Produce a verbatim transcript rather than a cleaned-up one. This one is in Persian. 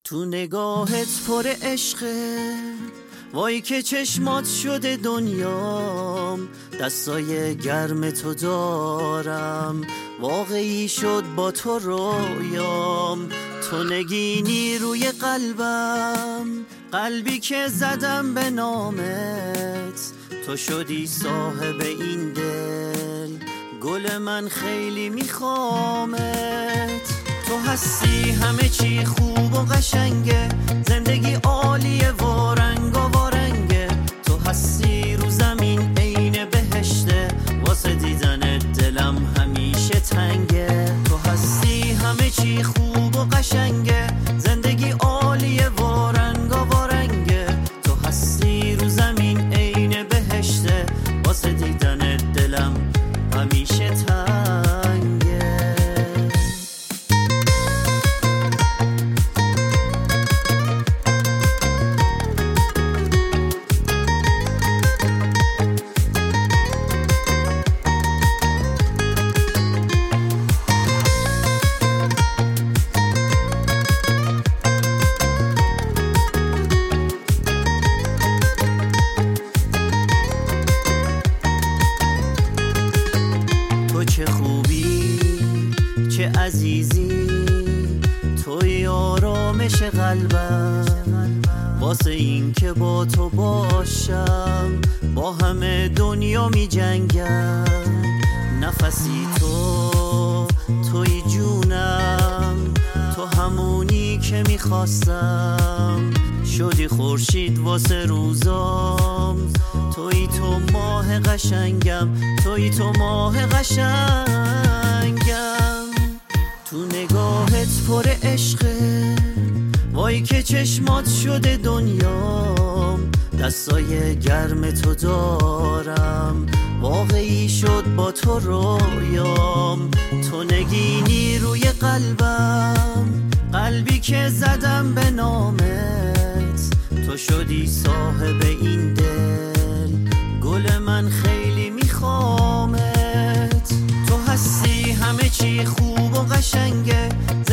تو نگاهت پر عشقه، وای که چشمات شده دنیام، دستای گرم تو دارم، واقعی شد با تو رویام. تو نگینی روی قلبم، قلبی که زدم به نامت، تو شدی صاحب این دل، گل من خیلی میخوامت. تو هستی همه چی خوب و قشنگه، زندگی عالیه و رنگ و وارنگه. تو هستی رو زمین عین بهشته، واسه دیدن دلم همیشه تنگه. تو هستی همه چی خوب و قشنگه، زندگی عالیه و رنگ و وارنگه. تو هستی رو زمین عین بهشته، واسه دیدن دلم همیشه تنگه. چه خوبی چه عزیزی، توی آرامش قلبم، واسه این که با تو باشم با همه دنیا می جنگم. نفسی تو توی جونم، تو همونی که می خواستم، شدی خورشید واسه روزام. توی تو ماه قشنگم، توی تو ماه قشنگم. تو نگاهت پر عشقه، وای که چشمات شده دنیام، دستای گرم تو دارم، واقعی شد با تو رویام. تو نگینی روی قلبم، قلبی که زدم به نامت، تو شدی صاحب این دل، گل من خیلی میخوامت. تو هستی همه چی خوب و قشنگه،